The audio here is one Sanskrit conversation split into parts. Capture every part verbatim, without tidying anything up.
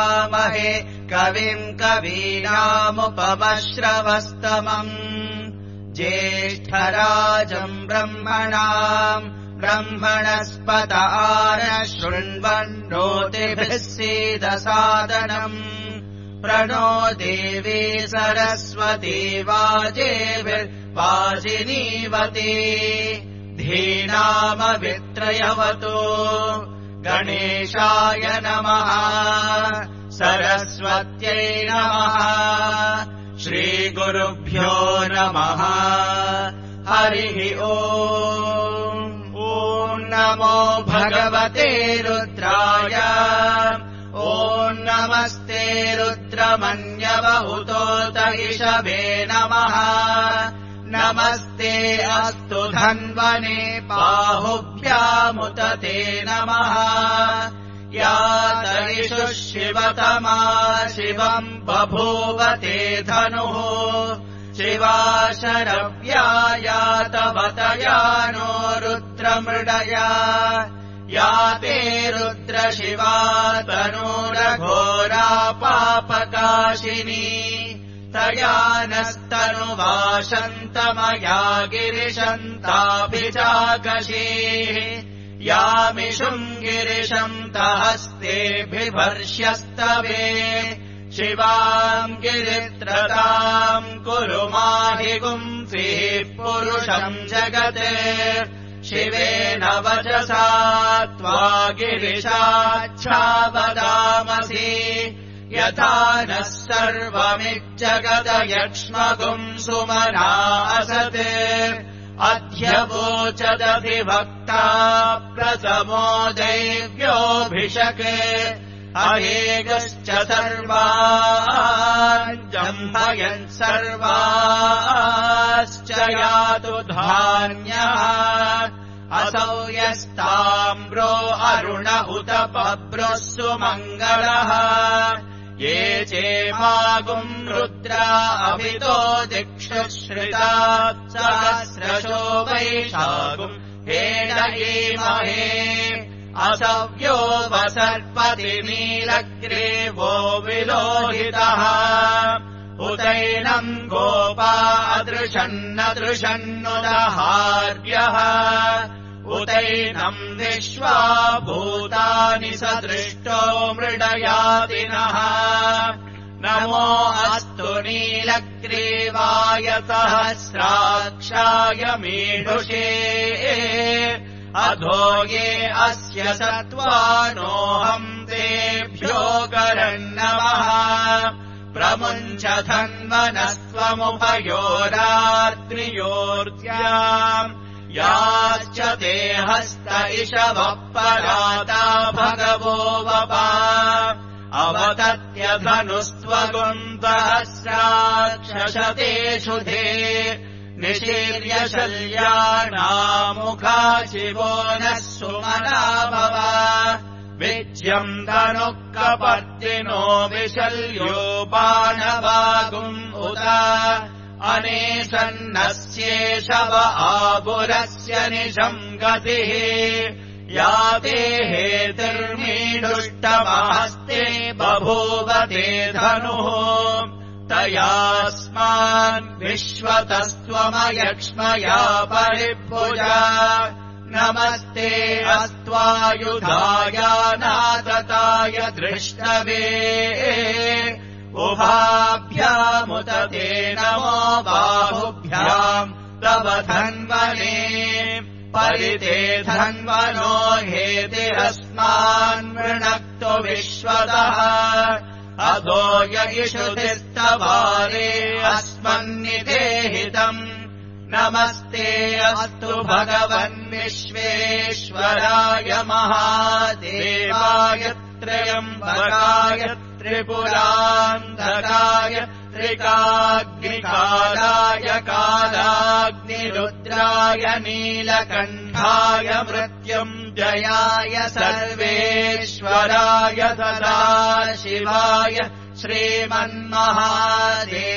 उपवीतयामहे कविम् कवीनामुपमश्रवस्तमम् ज्येष्ठराजम् ब्रह्मणाम् ब्रह्मणस्पत आनः शृण्वन्नोतिभिः सीदसादनम् प्रणो देवी सरस्वती वाजेभिर्वाजिनीवती धीनामवित्रयवतो गणेशाय नमः सरस्वत्यै नमः श्रीगुरुभ्यो नमः हरिः ओम् ॐ नमो भगवते रुद्राय ॐ नमस्ते रुद्रमन्यवहुतोत इषवे नमः नमस्ते अस्तु धन्वने बाहुभ्यामुत ते नमः या तरिषु शिवतमा शिवम् बभूव ते धनुः शिवा शरव्यायातवतया नो रुद्रमृडया या ते रुद्रशिवा तनूरघोरा पापकाशिनी तया नस्तनुवाशन्तमया गिरिशन्ताभिजाकशीः यामिषुम् गिरिशम् तहस्तेऽभिभर्ष्यस्तवे शिवाम् गिरित्रताम् कुरु माहि गुंफीः पुरुषम् जगते शिवेन वचसा त्वा गिरिशाच्छावदामसि यथा नः सर्वमिज्जगदयक्ष्मगुम् सुमना असते अध्यवोचदभिभक्ता प्रथमो दैव्योऽभिषके अहेगश्च सर्वान् जम्भयन् सर्वाश्च यातु धान्यः असौ यस्ताम्रो अरुण उत बभ्रुः सुमङ्गलः ये चेमागुम् रुद्रा अभितो दिक्षु श्रिता सहस्रशो वैशागुम् हेडयेमहे असव्यो वसर्पति नीलग्रीवो विलोहितः उदैनम् गोपा अदृशन्नदृशन्नुदहार्यः उदैनम् विश्वा भूतानि सदृष्टो मृडयातिनः नमो अस्तु नीलग्रीवाय सहस्राक्षाय मीढुषे अधो ये अस्य सत्त्वानोऽहम् तेभ्यो करन्नमः प्रमुञ्च धन्वनस्त्वमुभयोरात्रियोर्त्याम् याश्च ते हस्त इषवः पराता भगवो वपा अवतत्यधनुस्त्वगुन्तहस्राक्षशतेषु धे निशीर्य शल्यानामुखा शिवो नः सुमना भव विज्यम् धनुः कपर्दिनो विशल्यो बाणवागुम् उत अनेशन्नस्येषव आपुरस्य निशम् गतिः या ते हेतिर्मीडुष्टमहस्ते बभूव ते धनुः तयास्मान् विश्वतस्त्वमयक्ष्मया परिभुजा नमस्ते अस्त्वायुधाय नातताय दृष्टवे उभाभ्यामुत ते नमो बाहुभ्याम् तव धन्वने परिते धन्वनो हेति अस्मान् मृणक्तो विश्वतः अधो य इषुधिस्तवारे अस्मन्निदेहितम् नमस्ते अस्तु भगवन् विश्वेश्वराय महादेवाय त्र्यम्बकाय त्रिपुरान्धकाय त्रिकाग्निकालाय कालाग्निरुद्राय नीलकण्ठाय मृत्युञ्जयाय सर्वेश्वराय सदाशिवाय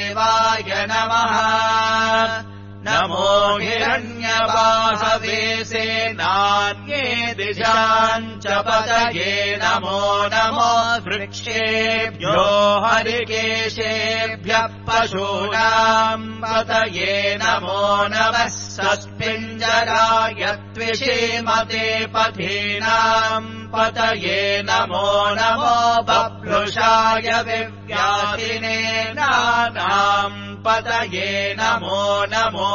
श्रीमन्महादेवाय नमः नमो हिरण्यवाहवे नान्ये दिशाम् च पतये नमो नमो वृक्षेभ्यो हरिकेशेभ्यः पशूनाम् पतये नमो नमः सस्पिञ्जराय त्विषीमते पथीनाम् पतये नमो नमो बभ्रुषाय विव्याधिने नानाम् पतये नमो नमो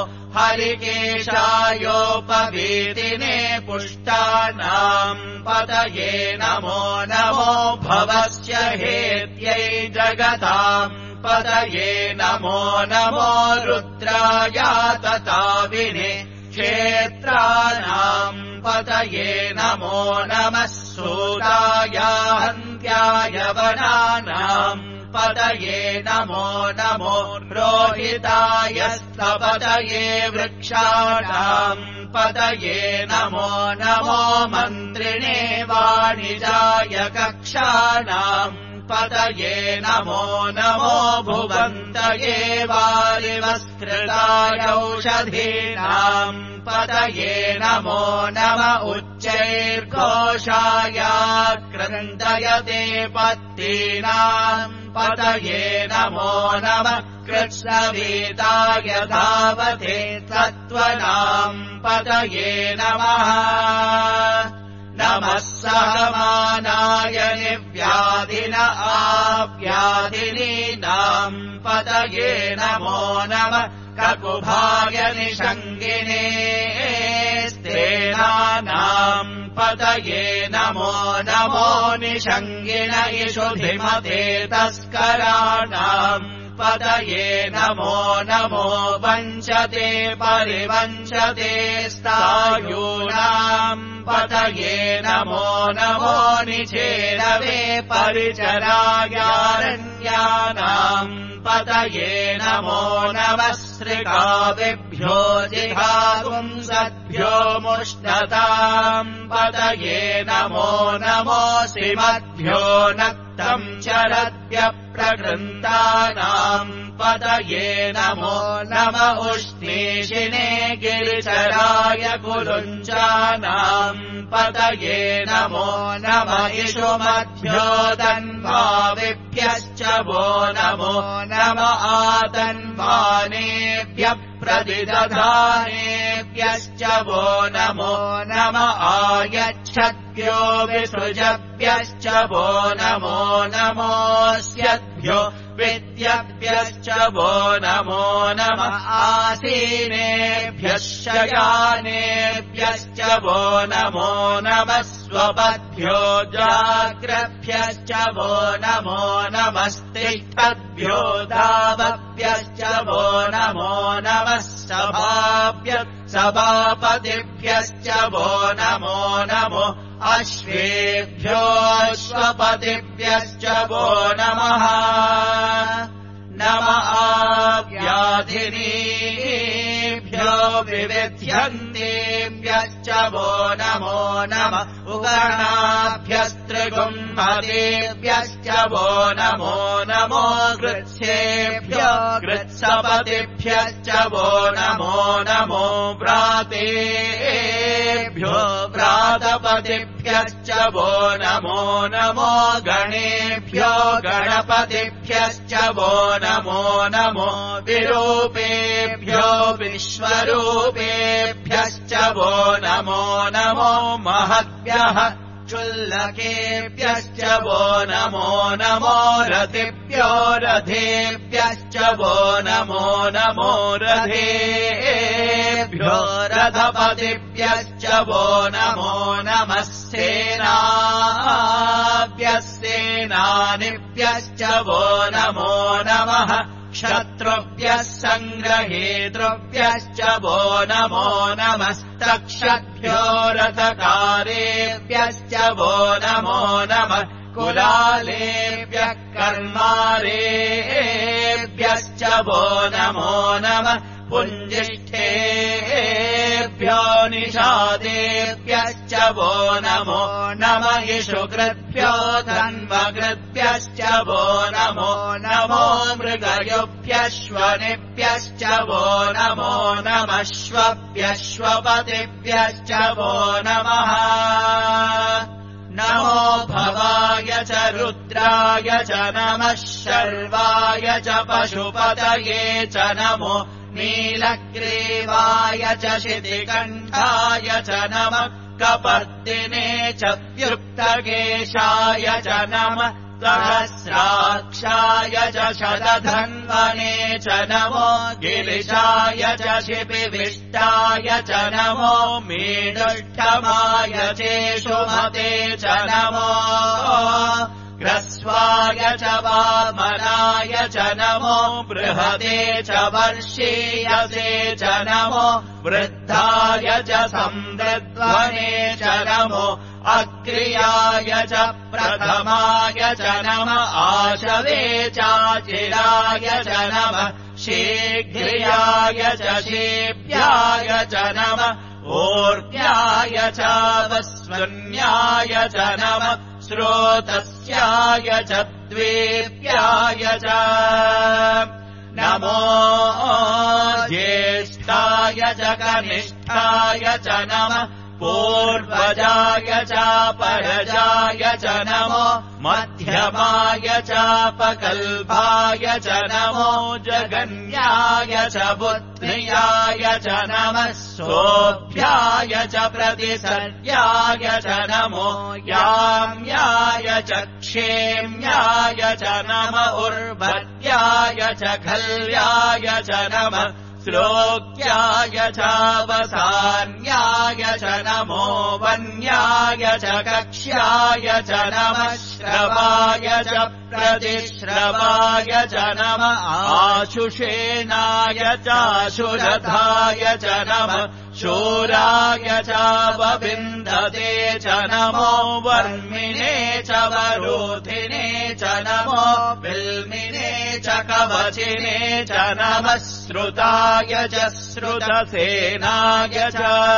हरिकेशायोपवीतिने पुष्टानाम् पतये नमो नमो भवस्य हेत्यै जगताम् पतये नमो नमो रुद्राया तताविने क्षेत्राणाम् पतये नमो नमः सूताय हन्त्याय वनानाम् पतये नमो नमो रोहिताय स्तपतये वृक्षाणाम् पतये नमो नमो मन्त्रिणे वाणिजाय कक्षाणाम् पतये नमो नमो भुवन्तये वारिवस्कृताय औषधीनाम् पतये नमो नम उच्चैर्घोषाय क्रन्दयते पत्तीनाम् पतये नमो नम कृष्णवीताय धावते सत्त्वनाम् पतये नमः नमः सहमानाय निव्याधिन आव्याधिनीनाम् पतये नमो नमः ककुभाय निषङ्गिने स्तेनानाम् पतये नमो नमो निषङ्गिण इषुधिमते तस्कराणाम् पतये नमो नमो वञ्चते परिवञ्चते स्थायूनाम् पतये नमो नमो निचेरवे परिचरायारण्यानाम् पतये नमो नमः श्रिकाविभ्यो जिघागुंसद्भ्यो मुष्णताम् पतये नमो नमो श्रीमद्भ्यो नक्तम् चरद्भ्यः प्रकृन्तानाम् पतये नमो नम उष्णीषिणे गिरिचराय कुलुञ्चानाम् पतये नमो नम इषुमद्भ्यो तन्वाविभ्यश्च वो नमो नम आतन्वानेभ्यः प्रतिदधानेभ्यश्च वो नमो नम आयच्छद्भ्यो विसृजभ्यश्च वो नमो नमोऽस्यद्भ्यो विद्यभ्यश्च वो नमो नमः आसीनेभ्यः शयानेभ्यश्च वो नमो नमः स्वपद्भ्यो जाग्रभ्यश्च वो नमो नमस्तिष्ठद्भ्यो धावभ्यश्च वो नमो नमः सभाभ्य सभापतिभ्यश्च वो नमो नमो अश्वेभ्यो अश्वपतिभ्यश्च वो नमः नम आव्याधिनीभ्यो विविध्यन्तेभ्यश्च वो नमो नमः उगणाभ्यस्त्रिगुम्हतेभ्यश्च वो नमो नमो गृत्सेभ्यो गृत्सपतिभ्यश्च वो नमो नमो व्रातेभ्यो व्रातपतिभ्यश्च वो नमो नमो गणेभ्यो गणपतिभ्यश्च वो नमो नमो विरूपेभ्यो विश्वरूपेभ्यश्च वो नमो नमो महद्भ्यः चुल्लकेभ्यश्च वो नमो नमो रथिभ्यो रथेभ्यश्च वो नमो नमो रथेभ्यो रथपतिभ्यश्च वो नमो नमः सेनाभ्यः सेनानिभ्यश्च वो नमो नमः शत्रुभ्यः सङ्ग्रहेतृभ्यश्च वो नमो नमस्तक्षद्भ्यो रथकारेभ्यश्च वो नमो नमः कुलालेभ्यः कर्मारेभ्यश्च वो नमो नमः पुञ्जिष्ठेभ्यो निषेवेभ्यश्च निषादेभ्यश्च वो नमो नम इषुकृद्भ्यो धन्वकृद्भ्यश्च वो नमो नमो मृगयुभ्यश्वनिभ्यश्च वो नमो नमश्वभ्यश्वपतिभ्यश्च वो नमः नमो भवाय च रुद्राय च नमः शर्वाय च पशुपतये च नमो नीलग्रीवाय च शितिकण्ठाय च नमः कपर्दिने च व्युक्तकेशाय च नमः सहस्राक्षाय च शतधन्वने च नमो गिरिशाय च शिपिविष्टाय च नमो मीडुष्टमाय चेषुमते च नमो ग्रस्वाय च वामनाय च नमो बृहते च वर्षीयसे च नमो वृद्धाय च समृद्ध्वने च नमो अग्र्याय च प्रथमाय च नमः आशवे चाचिराय च नमः शीघ्र्याय च शीभ्याय च नमः ऊर्ध्याय च वस्वन्याय च नमः स्रोतस्याय च द्वेप्याय च नमो ज्येष्ठाय च कनिष्ठाय च नमः पूर्वजाय च परजाय च नमो मध्यमाय चापकल्पाय च नमो जगन्याय च बुद्ध्याय च नमः सोऽभ्याय च प्रतिसर्याय च नमो याम्याय च क्षेम्याय च नम उर्वत्याय च खल्याय च नमः श्लोक्याय चावसान्याय च नमो वन्याय च कक्ष्याय च नमः श्रवाय च प्रतिश्रवाय च नमः आशुषेणाय चाशुरथाय च नमः शूराय चावविन्दते च नमो वर्मिणे च वरोधिने च नमो बिल्मिने च कवचिने च नमः श्रुताय च श्रुतसेनाय च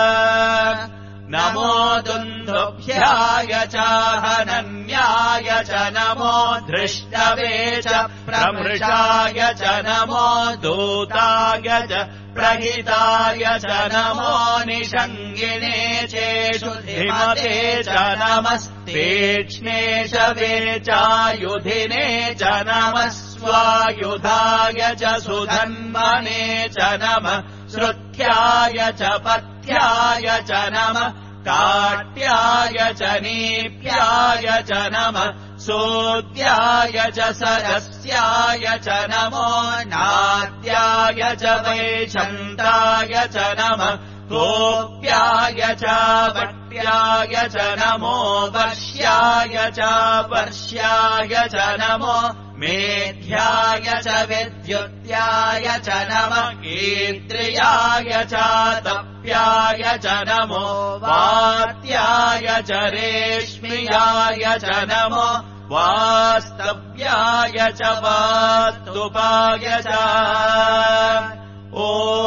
नमो दुन्दुभ्याय च हनन्याय च नमो धृष्टवे च प्रमृषाय च नमो दूताय च प्रहिताय च नमो निषङ्गिने चेषु धिमते च नमस्तीक्ष्णेशवे चायुधिने च नमः स्वायुधाय च सुधन्वने च नमः श्रुत्याय च पथ्याय च नमः काट्याय च नीप्याय च नमः सोद्याय च सरस्याय च नमो नाद्याय च वैशन्ताय च नमः गोप्याय च वट्याय च नमो वर्ष्याय च वर्ष्याय च नमो मेध्याय च विद्युत्याय च नमः कीर्त्र्याय च तप्याय च नमो वात्याय च रेश्म्याय च नमो वास्तव्याय च वास्तुपाय च ॐ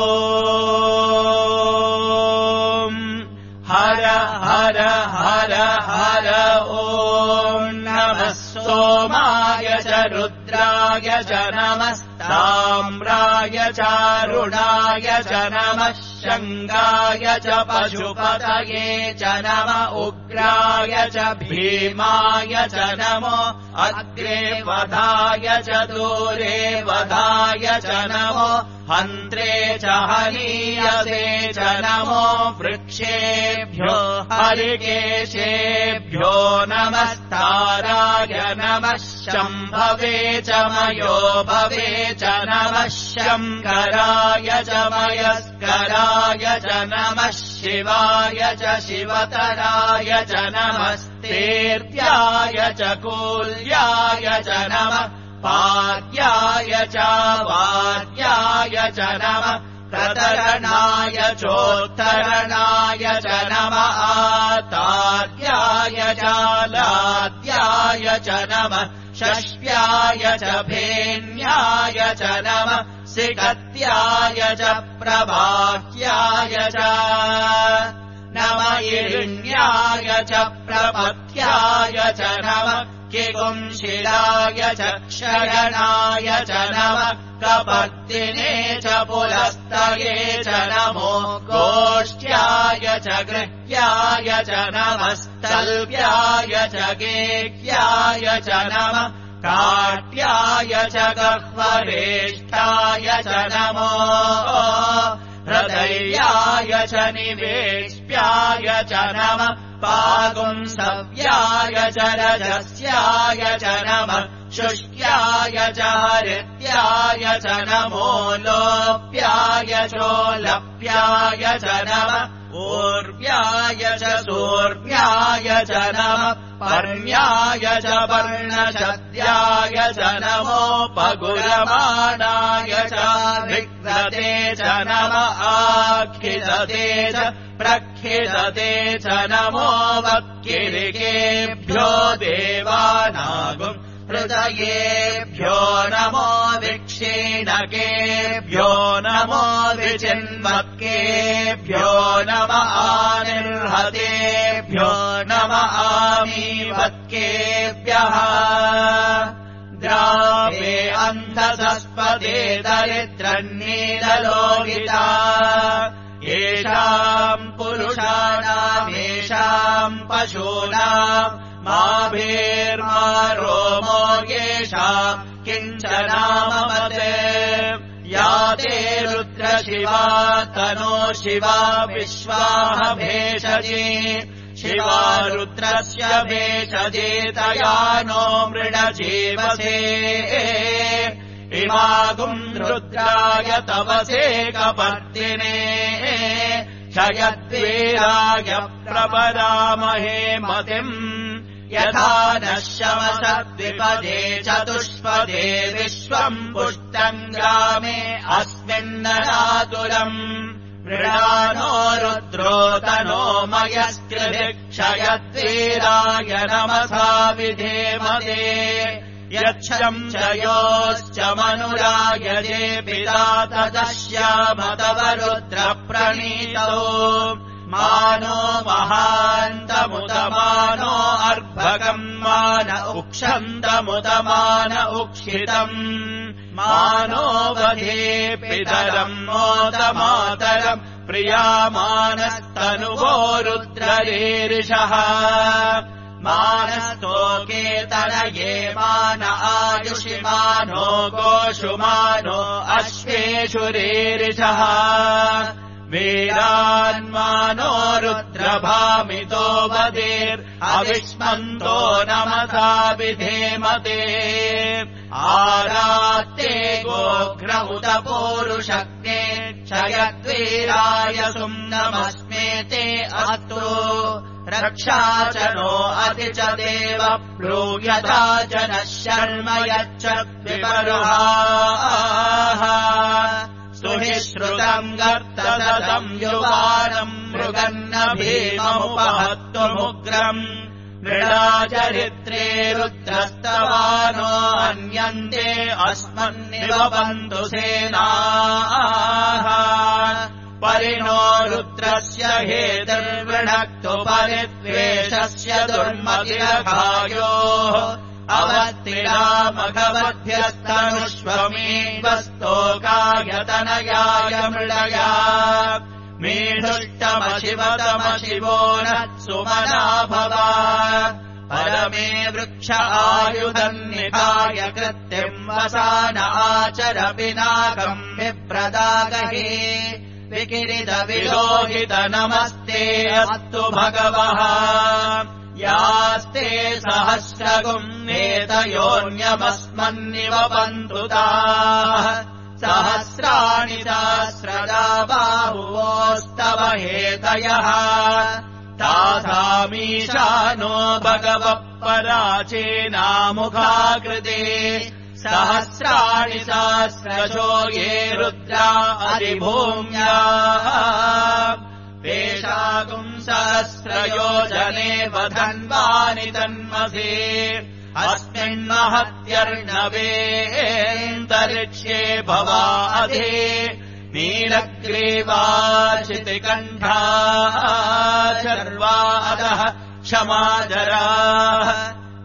हर हर हर हर ॐ नमः सोमाय च रुद्राय च नमः ताम्राय चारुणाय च नमः शङ्गाय च पशुपतये च नम उग्राय च भीमाय च नमो अग्रे वधाय च दूरे वधाय च नमो हन्त्रे च हनीयसे च नमो वृक्षेभ्यो हरिकेशेभ्यो नमस्ताराय नमः शम्भवे च मयो भवे च नमः शङ्कराय च मयस्कराय च नमः शिवाय च शिवतराय च नमस्तेर्त्याय च कूल्याय च नमः पाद्याय च वाद्याय च नमः प्रतरणाय चोत्तरणाय च नमः आताद्याय च लाद्याय च नमः षष्ट्याय च भेन्याय च नमः सिकत्याय च प्रबाह्याय च इरिण्याय च प्रपथ्याय च नमः किगुंशिलाय च क्षयनाय च नमः कपर्दिने च पुलस्तये च नमो गोष्ट्याय च गृह्याय च नमस्तल्व्याय च गेह्याय च नमः काट्याय च गह्वरेष्ठाय च नमो हृदयाय च निवेश्याय च नमः पागुंसव्याय च रजस्याय च नमः शुष्क्याय च हरित्याय च नमो लोप्याय चोलप्याय च नमः ऊर्व्याय च सूर्व्याय च नमः पर्ण्याय च पर्णशद्याय च नमो पगुरमाणाय च विक्रते च नमः आखिलते च प्रखिलते च नमो वक्किलिकेभ्यो देवानागुम् हृदयेभ्यो नमो विक्षीणकेभ्यो नमो विचिन्वक्केभ्यो नम आनिर्हतेभ्यो नम आमीवत्केभ्यः द्रावे अन्धसस्पदे दरिद्रन्नीललोहिता येषाम् पुरुषाणामेषाम् पशूनाम् माभेर्मा रोमो येषाम् किञ्चनाममते या ते रुद्रशिवा तनो शिवा विश्वाह भेषजे शिवा रुद्रस्य भेषजेतया नो मृडजीवसे इमागुम् रुद्राय तवसे कपर्दिने क्षयद्वीराय प्रपदामहे मतिम् यथा नः शमसद्विपदे चतुष्पदे विश्वम् पुष्टम् ग्रामे अस्मिन्नरातुलम् मृडानो रुद्रो तनो मयस्कृधिक्षयद्वीराय नमसा विधेमते यच्छम् च योश्च मनुरायजे पिता तदश्याम तव रुद्रप्रणीतो मानो महान्तमुदमानो अर्भकम् मान उक्षन्तमुदमान उक्षितम् मानो वधे पितरम् मोदमातरम् प्रियामानस्तनुवो रुद्ररीरिषः मानस्तोकेतनये मान आयुषि मानो गोषु मानो अश्वेषु रीरिषः वीरान्मानो रुद्रभामितो वदेर् अविष्मन्तो नमसा विधेमते आरात्ते गोघ्र उत पौरुषग्ने क्षयद्वीराय सुम्नमस्मेते अस्तु रक्षा च नो अति च देव प्लूयता जनः शर्म यच्च विपरुहाः स्तुहि श्रुतम् गर्तसदम् युवानम् मृगन्न भीममुपहत्तुमुग्रम् मृडाचरित्रे रुद्रस्तवानो अन्यन्ते अस्मन्निवपन्तु सेनाः परिणो रुद्रस्य हेतुर्वृणक्तु परिद्वेषस्य दुर्मतिरघायोः अवत्तिरामघवद्भ्यस्तनुष्वमीवस्तोकायतनयाय मृडया मीढुष्टमशिवतमशिवो नः सुमना भवा परमे वृक्ष आयुधन्निधाय कृत्तिम् वसान आचर पिनाकम् विप्रदागहि विकिरित विलोहित नमस्ते अस्तु भगवः यास्ते सहस्रगुम् नेतयोऽन्यमस्मन्निवपन्तु ताः सहस्राणि सहस्रदा बाहुवोस्तव हेतयः तासामीशानो भगवः पराचेनामुखाकृते सहस्राणि सहस्रशो ये रुद्रा अधिभूम्याः पेशागुम् सहस्रयोजने वधन्वानि तन्मसे अस्मिन्महत्यर्णवेऽन्तरिक्ष्ये भवाधे नीलग्रीवाचितिकण्ठा शर्वादः क्षमाजराः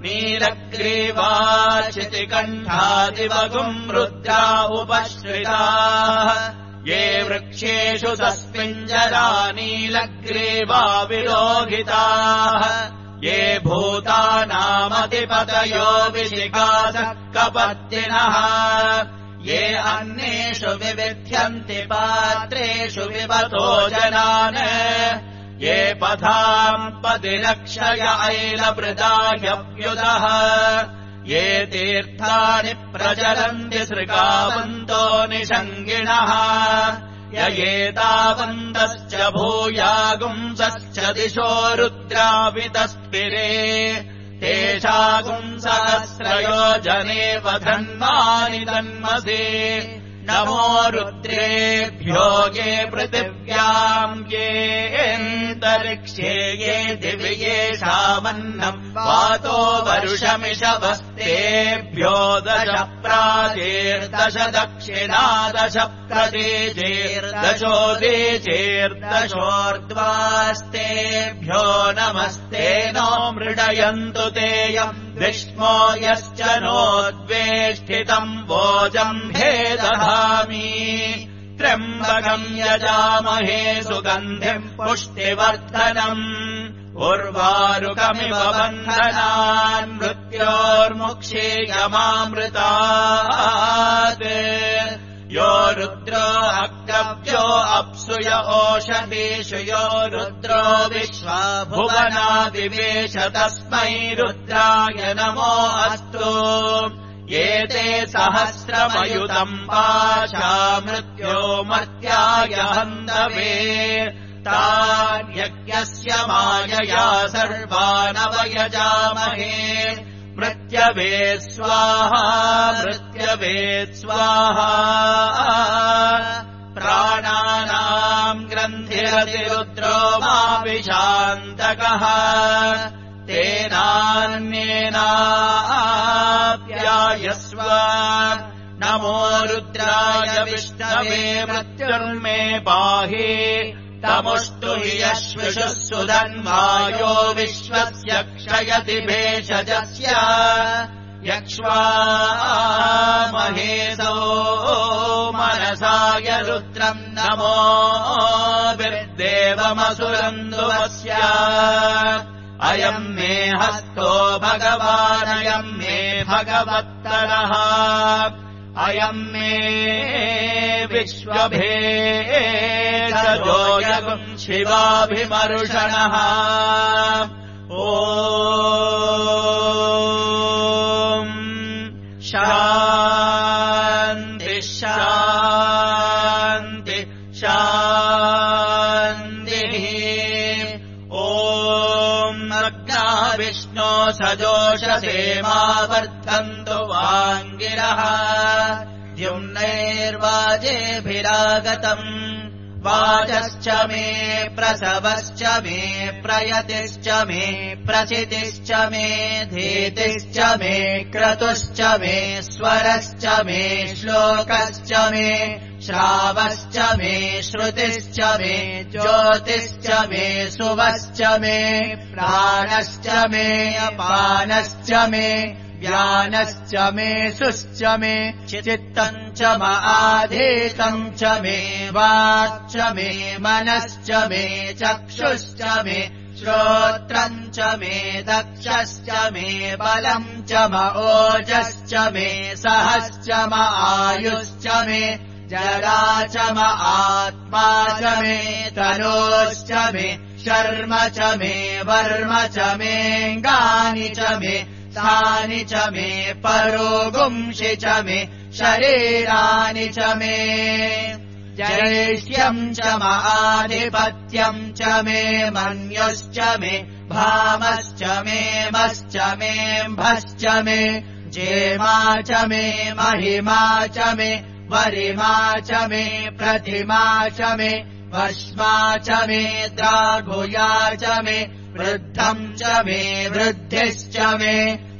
नीलग्रीवाचितिकण्ठादिवगुम् रुद्रा उपश्रिताः ये वृक्षेषु तस्मिञ्जरा नीलग्रीवा विलोहिताः ये भूतानामधिपतयो विशिखासः कपर्दिनः ये अन्येषु विविध्यन्ति पात्रेषु विवतो जनान् ये पथाम् पदिरक्षय ऐलवृदाह्यभ्युदः ये तीर्थानि प्रचरन्ति सृगावन्तो निषङ्गिणः य एतावन्तश्च भूयागुंसश्च दिशो रुद्रावितस्थिरे तेषागुंसहस्रयोजने वधन्वानि तन्मसे नमो रुद्रेभ्यो ये पृथिव्याम् येऽन्तरिक्षे ये दिव्येषामन्नम् वातो वरुषमिषवस्तेभ्यो दश प्राचेर्दश दक्षिणादश प्रदेशेर्दशोदेशेर्दशोर्ध्वास्तेभ्यो नमस्ते नो मृडयन्तु तेयम् विष्मो यश्च नोद्वेष्टितम् वोजम् भेदधामि त्र्यम्बकम् यजामहे सुगन्धिम् पुष्टिवर्धनम् उर्वारुकमिव बन्धनान् मृत्योर्मुक्षीयमामृतात् यो रुद्रो अग्रव्यो अप्सुय ओषधीषु यो रुद्रो विश्वा भुवना विवेश तस्मै रुद्राय नमो अस्तु एते सहस्रमयुतम् पाशा मृत्यो मर्त्याय हन्तवे तान्यज्ञस्य मायया सर्वानवयजामहे मृत्यवे स्वाहा मृत्यवे स्वाहा प्राणानाम् ग्रन्थिरतिरुद्रो माविशान्तकः तेनान्येनाप्यायस्व नमो रुद्राय विष्णवे मृत्युर्मे पाहि तमुष्टु हि यश्विषुः सुधन्वायो विश्वस्य क्षयति भेषजस्य यक्ष्वामहेसो मनसाय रुद्रम् नमो विर्देवमसुरन्दुवस्य अयम् मे हस्तो भगवानयम् मे भगवत्तरः अयम् मे विश्वभेषजो यगुम् शिवाभिमर्षणः ॐ शान्ति शान्ति शान्तिः ॐ अग्ना विष्णो सजोषसेमावर्धन्तु वाङ्गिरः द्युम्नैर्वाजेभिरागतम् वाजश्च मे प्रसवश्च मे प्रयतिश्च मे प्रचितिश्च मे धीतिश्च मे क्रतुश्च मे स्वरश्च मे श्लोकश्च मे श्रावश्च मे श्रुतिश्च मे ज्योतिश्च मे सुवश्च मे प्राणश्च मे अपानश्च मे ज्ञानश्च मे सुश्च मे चित्तम् च आधीतम् च मे वाक्च मे मनश्च मे चक्षुश्च मे श्रोत्रम् च मे दक्षश्च मे बलम् च ओजश्च मे सहश्च आयुश्च मे जरा च आत्मा च मे तनोश्च मे शर्म च मे वर्म च मेऽङ्गानि च मे तानि च मे परोगुंषि च मे शरीराणि च मे जैष्ठ्यम् च आधिपत्यम् च मे मन्युश्च मे भामश्च मे मश्च मेऽम्भश्च मे जेमा च मे महिमा च मे वरिमा च मे प्रतिमा च मे वर्ष्मा च मे द्राघुया च मे वृद्धम् च मे वृद्धिश्च मे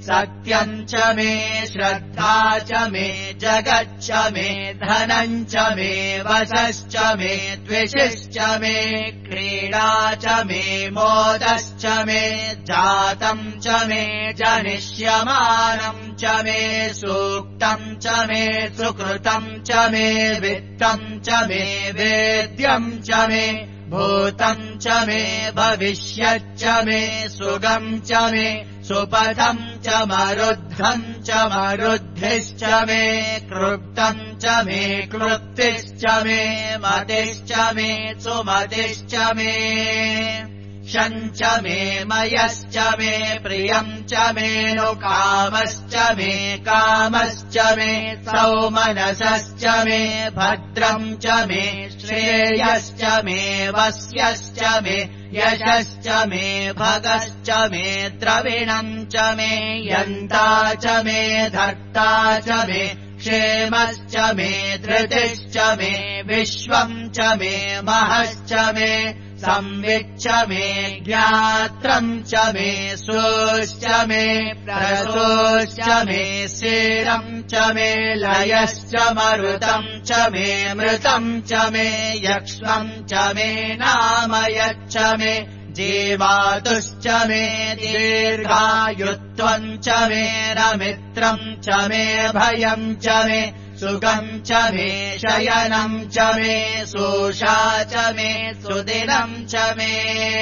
सत्यम् च मे श्रद्धा च मे जगच्च मे धनम् च मे वशश्च मे द्विषश्च मे क्रीडा च मे मोदश्च मे जातम् च मे जनिष्यमानम् च मे सूक्तम् च मे सुकृतम् च मे वित्तम् च मे वेद्यम् च मे भूतम् च मे भविष्यच्च मे सुगम् च मे सुपथम् च मरुद्धम् च मरुद्धिश्च मे क्लृप्तम् च मे क्लृप्तिश्च मे मतिश्च मे सुमतिश्च मे शञ्च मे मयश्च मे प्रियम् च मे नु कामश्च मे कामश्च मे सौमनसश्च मे भद्रम् च मे श्रेयश्च मे वस्यश्च मे यशश्च मे भगश्च मे द्रविणम् च मे यन्ता च मे धर्ता च मे क्षेमश्च मे धृतिश्च मे विश्वम् च मे महश्च मे संविच्च मे ज्ञात्रम् च मे सोश्च मे प्रसोश्च मे शेरम् च मे लयश्च मरुतम् च मे मृतम् च मे यक्ष्मम् च मे नामयच्च मे जीवातुश्च मे दीर्घायुत्वम् च मे रमित्रम् च मे भयम् च मे सुगम् च मे शयनम् च मे सोषा च मे सुदिनम् च मे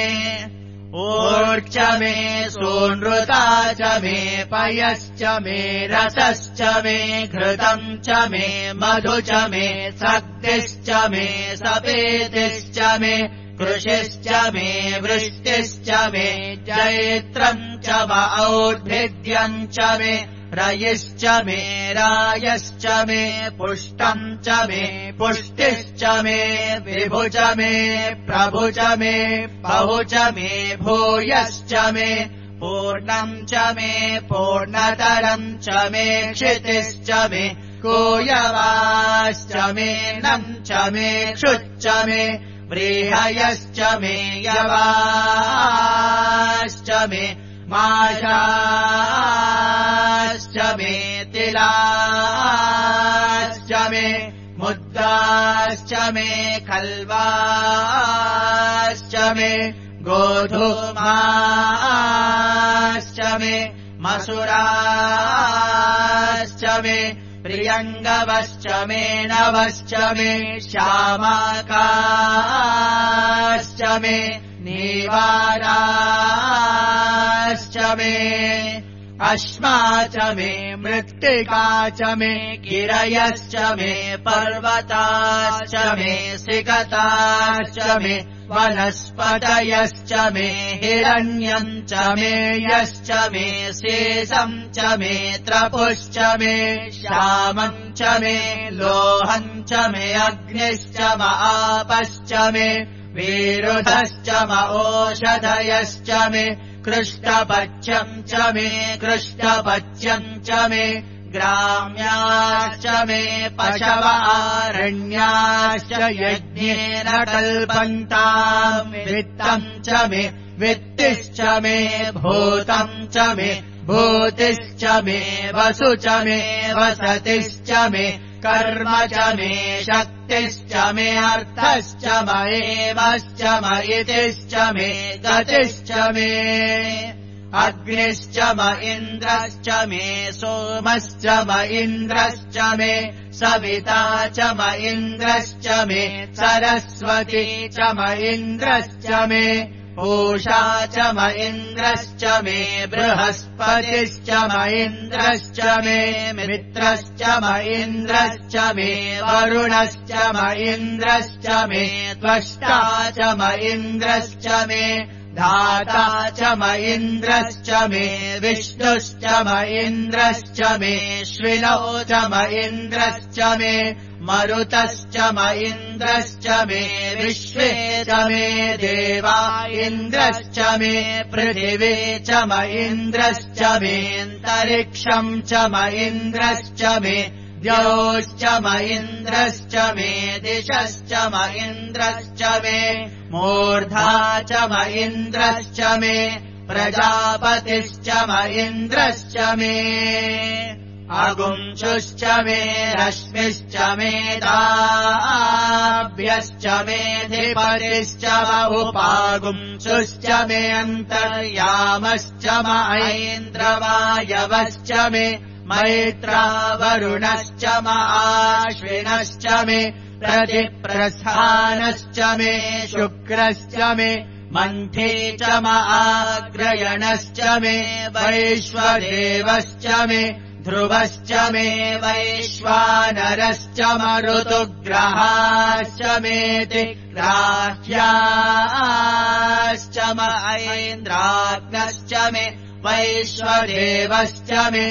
ऊर्च मे सोनृता च मे पयश्च मे रसश्च मे घृतम् च मे मधु च मे सक्तिश्च मे सपेतिश्च मे कृषिश्च मे वृष्टिश्च मे जैत्रम् च और्भिद्यम् च मे रयिश्च मे रायश्च मे पुष्टम् च मे पुष्टिश्च मे विभु च मे प्रभु च मे बहु च मे भूयश्च मे पूर्णम् च मे पूर्णतरम् च मे क्षितिश्च मे कूयवाश्च मे नम् च मे क्षुच्च मे व्रीहयश्च मे यवाश्च मे माषाश्च मे तिलाश्च मे मुद्गाश्च मे खल्वाश्च मे गोधूमाश्च मे मसुराश्च मे प्रियङ्गवश्च मे नवश्च मे श्यामाकाश्च मे नीवाराश्च मे अश्मा च मे मृत्तिका च मे गिरयश्च मे पर्वताश्च मे सिकताश्च मे वनस्पतयश्च मे हिरण्यम् च मे यश्च मे शेषम् च मे त्रपुश्च मे श्यामम् च मे लोहम् च मे अग्निश्च म आपश्च मे विरुधश्च म ओषधयश्च मे कृष्णपच्यम् च मे कृष्णपच्यम् च मे ग्राम्याश्च मे पशवारण्याश्च यज्ञेन कल्पन्ताम् वित्तम् च मे वित्तिश्च मे भूतम् च मे भूतिश्च मे वसु च मे वसतिश्च मे कर्म च मे शक्तिश्च मे अर्थश्च मयेवश्च मयितिश्च मे गतिश्च मे अग्निश्च म इन्द्रश्च मे सोमश्च म इन्द्रश्च मे सविता च म इन्द्रश्च मे सरस्वती च म इन्द्रश्च मे पूषा च म इन्द्रश्च मे बृहस्पतिश्च म इन्द्रश्च मे मित्रश्च म इन्द्रश्च मे वरुणश्च म इन्द्रश्च मे त्वष्टा च म इन्द्रश्च मे धाता च म इन्द्रश्च मे विष्णुश्च म इन्द्रश्च मे श्विनौ च म इन्द्रश्च मे मरुतश्च म इन्द्रश्च मे विश्वे च मे देवा इन्द्रश्च मे पृथिवी च म इन्द्रश्च मेऽन्तरिक्षम् च म इन्द्रश्च मे द्यौश्च म इन्द्रश्च मे दिशश्च म इन्द्रश्च मे मूर्धा च म इन्द्रश्च मे प्रजापतिश्च म इन्द्रश्च मे अगुंशुश्च मे रश्मिश्च मेधाभ्यश्च मेधिपतिश्च बहुपागुंशुश्च मे अन्तर्यामश्च म ऐन्द्रवायवश्च मे मैत्रावरुणश्च म आश्विनश्च मे प्रतिप्रस्थानश्च मे शुक्रश्च मे मन्थे च म आग्रयणश्च मे वैश्वदेवश्च मे ध्रुवश्च मे वैश्वानरश्च म ऋतुग्रहाश्च मेति ग्राह्याश्च म ऐन्द्राग्नश्च मे वैश्वदेवश्च मे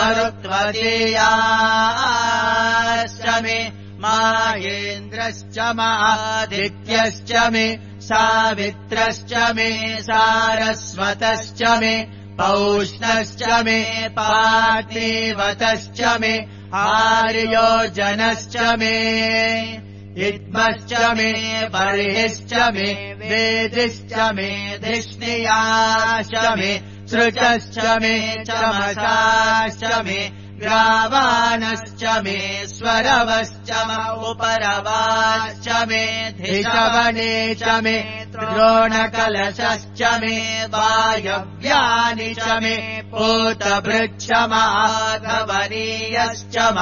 मरुत्वदेयाश्च मे माहेन्द्रश्च म आदित्यश्च मे सावित्रश्च मे सारस्वतश्च मे पौष्णश्च मे पार्थिवतश्च मे आर्योजनश्च मे इद्मश्च मे बर्हिश्च मे वेदिश्च मे धिष्णियाश्च मे सृजश्च मे चमसाश्च मे ग्रावाणश्च मे स्वरवश्च म उपरवाश्च मे धिषवणे च मे द्रोणकलशश्च मे वायव्यानि च मे पूतभृच्छ माघवनीयश्च म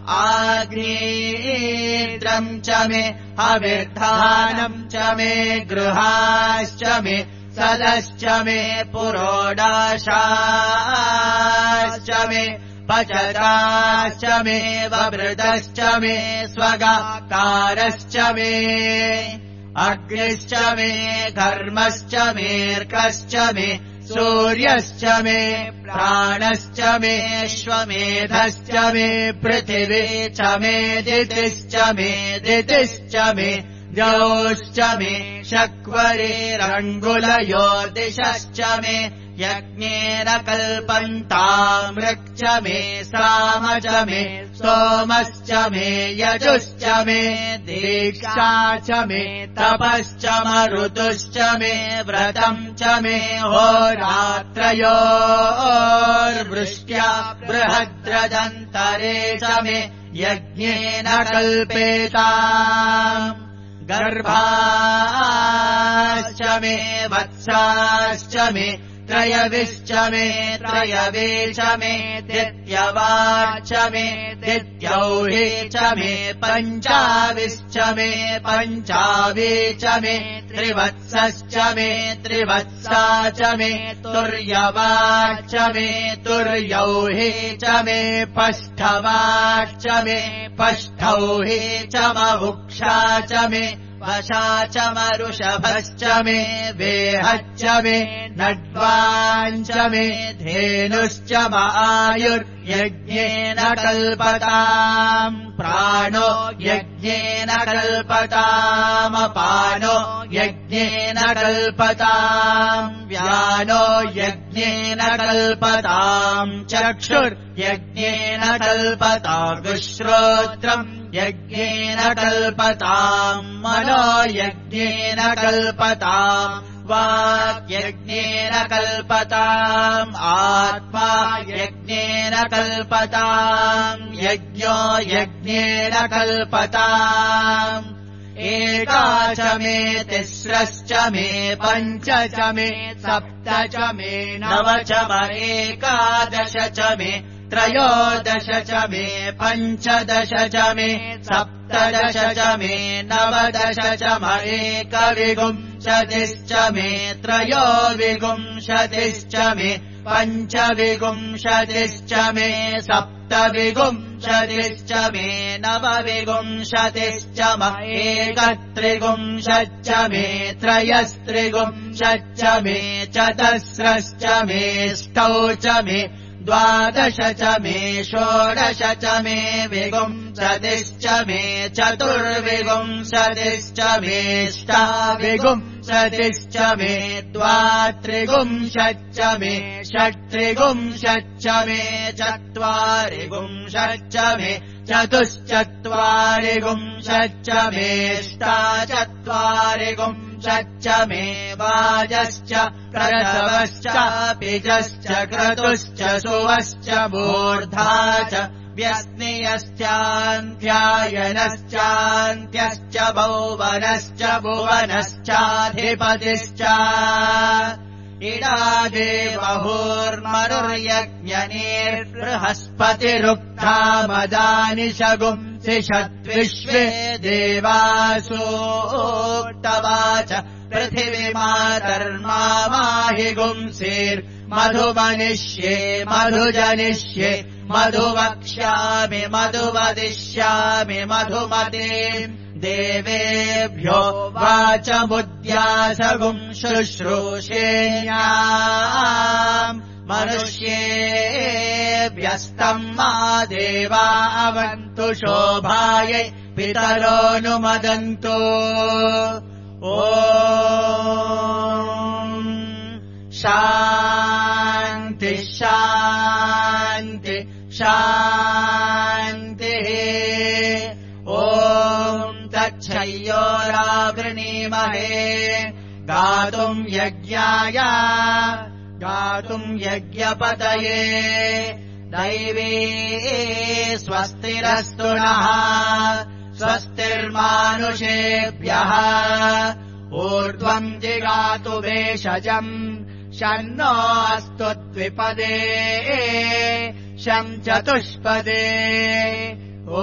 आग्नेयम् च मे हविर्धानम् च मे गृहाश्च मे सदश्च मे पुरोडाशाश्च मे पचताश्च मे ववृतश्च मे स्वगाकारश्च मे अग्निश्च मे घर्मश्च मेऽर्कश्च मे सूर्यश्च मे प्राणश्च मे श्वमेधश्च मे पृथिवी च मे दितिश्च मे दितिश्च मे द्यौश्च मे शक्वरेरङ्गुलयोर्दिशश्च मे यज्ञेन कल्पन्तामृक् च मे साम च मे सोमश्च मे यजुश्च मे दीक्षा च मे तपश्च म ऋतुश्च मे व्रतम् च मे होरात्रयोर्वृष्ट्या बृहद्रदन्तरे च मे यज्ञेन कल्पेताम् गर्भाश्च मे वत्साश्च मे त्रयविश्च मे त्रयवे च मे दित्यवाच्च मे दित्यौहे च मे पञ्चाविश्च मे पञ्चावे च मे त्रिवत्सश्च मे त्रिवत्सा च मे तुर्यवाच्च मे तुर्यौहे च मे पष्ठवाच्च मे पष्ठौहे च महुक्षा च मे वशा च मरुषभश्च मे वेहच्च मे नड्वाञ्च मे धेनुश्च म आयुर्यज्ञेन कल्पताम् प्राणो यज्ञेन कल्पतामपानो यज्ञेन कल्पताम् व्यानो यज्ञेन कल्पताम् चक्षुर्यज्ञेन कल्पताम् श्रोत्रम् यज्ञेन कल्पताम् मनो यज्ञेन कल्पताम् वाक् यज्ञेन कल्पताम् आत्मा यज्ञेन कल्पताम् यज्ञो यज्ञेन कल्पताम् एका च मे तिस्रश्च मे पञ्च च मे सप्त च मे नव च म एकादश च मे त्रयोदश च मे पञ्चदश च मे सप्तदश च मे नवदश च म एकविंशतिश्च मे त्रयोविंशतिश्च मे पञ्चविंशतिश्च मे सप्तविंशतिश्च मे नवविंशतिश्च म एकत्रिंशच्च मे त्रयस्त्रिंशच्च मे चतस्रश्च मे ष्टौ च मे द्वादश च मे षोडश च मे विंशतिश्च मे चतुर्विंशतिश्च मेष्टाविंशतिश्च मे द्वात्रिंशच्च मे षट्त्रिंशच्च मे चत्वारिंशच्च मे चतुश्चत्वारि गुंशच्च मेष्टाचत्वारि गुंशच्च मे वाजश्च प्रसवश्च पिजश्च क्रतुश्च सुवश्च मूर्धा च व्यस्नियश्चान्त्यायनश्चान्त्यश्च भुवनश्च भुवनश्चाधिपतिश्च इडा देवहुर्मरुर्यज्ञनेर्बृहस्पतिरुक्था मदानि शगुंसि षद्विश्वे देवासोक्तवाच पृथिवीमातर्मा माहि गुंसेर्मधुमनिष्ये मधुजनिष्ये मधुवक्ष्यामि मधुवदिष्यामि मधुमते देवेभ्यो वाचमुद्यासगुं शुश्रूषेण्याम् मनुष्येभ्यस्तम् मा देवा अवन्तु शोभायै पितरोऽनुमदन्तु ॐ शान्ति शान्ति शान्तिः ॐ तच्छय्योरावृणीमहे गातुम् यज्ञाय गातुम् यज्ञपतये दैवी स्वस्तिरस्तु नः स्वस्तिर्मानुषेभ्यः ऊर्ध्वम् जिगातु भेषजम् शन्नो अस्तु द्विपदे शं चतुष्पदे ॐ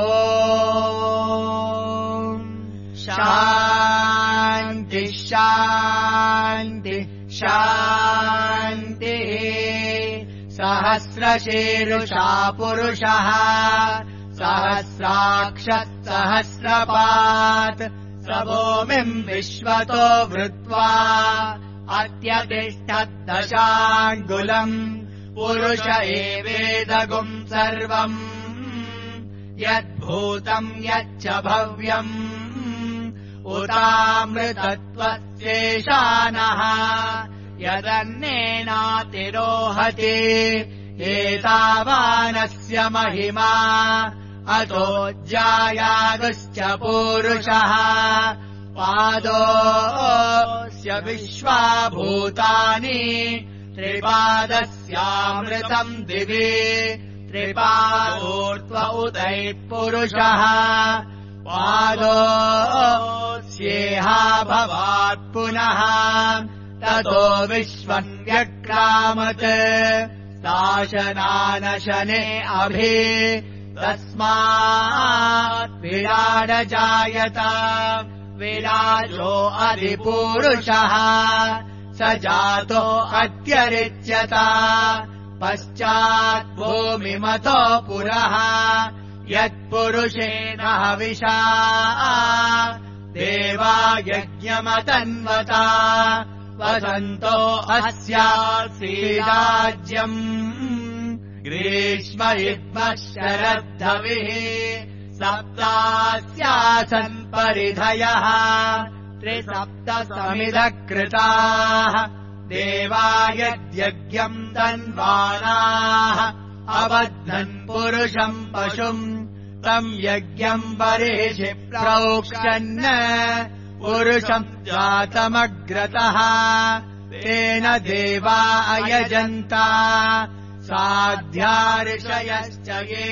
शान्ति शान्ति शान्तिः सहस्रशीरुषा पुरुषः सहस्राक्षः सहस्रपात् स भूमिम् विश्वतो वृत्वा अत्यतिष्ठद्दशाङ्गुलम् पुरुष एवेदगुम् सर्वम् यद्भूतम् यच्च भव्यम् उतामृतत्वस्येषानः यदन्नेनातिरोहति एतावानस्य महिमा अतो ज्यायागुश्च पूरुषः पादोऽस्य विश्वाभूतानि त्रिपादस्यामृतम् दिवि त्रिपादोर्त्व उदैपुरुषः पादोऽस्येहा भवात् पुनः ततो विश्वम् व्यक्रामत् शासनानशने अभि तस्मात् विराड जायत विराजो अधिपूरुषः स जातो अत्यरिच्यत पश्चात् भूमिमतो पुरः यत्पुरुषेण हविषा देवा यज्ञमतन्वता वसन्तो अस्यासीराज्यम् ग्रीष्म इद्मः शरद्धविः सप्तास्यासन् परिधयः त्रिसप्तसमिधः कृताः देवा यद्यज्ञम् तन्वानाः अबध्नन् पुरुषम् पशुम् तम् यज्ञम् बर्हिषि प्रोक्षन् पुरुषम् जातमग्रतः तेन देवा अयजन्ता साध्या ऋषयश्च ये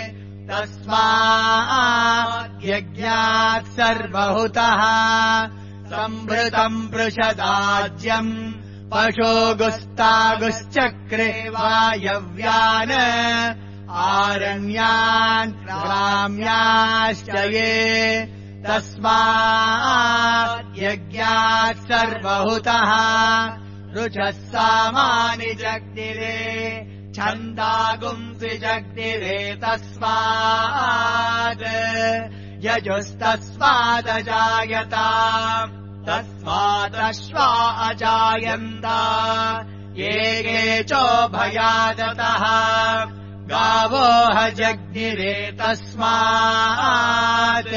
तस्मात् यज्ञात् सर्वहुतः सम्भृतम् पृषदाज्यम् पशोगुस्तागुश्चक्रे वायव्यान् आरण्यान् ग्राम्याश्च ये तस्मात् यज्ञात् सर्वहुतः रुचः सामानि जग्निरे छन्दागुंसि जग्निरे तस्मात् यजुस्तस्मादजायत तस्मादश्वा अजायन्त ये ये चोभयादतः गावो जग्निरे तस्मात्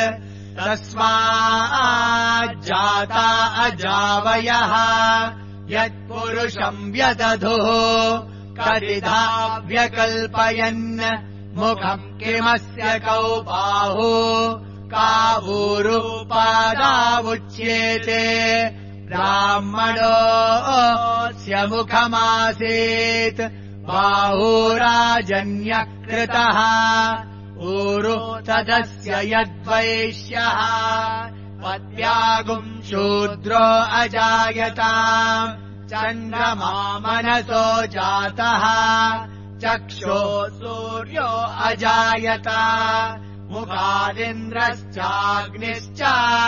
तस्माज्जाता अजावयः यत्पुरुषम् व्यदधुः करिधा व्यकल्पयन् मुखम् किमस्य कौ बाहु कावूरुपादावुच्येते ब्राह्मणोऽस्य मुखमासीत् बाहुराजन्यः कृतः ऊरु तदस्य यद्वैश्यः पद्यागुम् शूद्रो अजायता चन्द्रमा मनसो जातः चक्षो सूर्यो अजायता मुखादिन्द्रश्चाग्निश्च